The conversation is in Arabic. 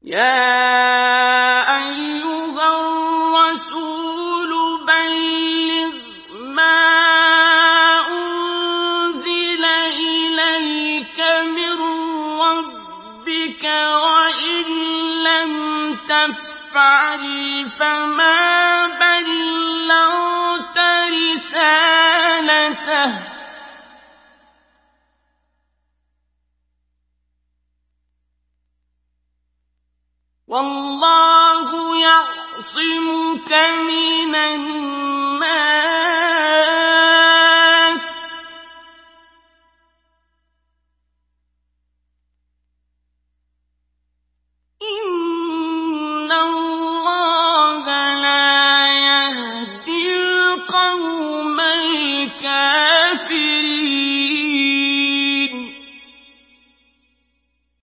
يَا أَيُّهَا الرَّسُولُ بَلِّغْ مَا أُنزِلَ إِلَيْكَ مِن رَّبِّكَ ۖ وَإِن لَّمْ تَفْعَلْ فَمَا بَلَّغْتَ رِسَالَتَهُ ۚ وَاللَّهُ يَعْصِمُكَ مِنَ النَّاسِ ۗ إِنَّ اللَّهَ لَا يَهْدِي الْقَوْمَ الْكَافِرِينَ.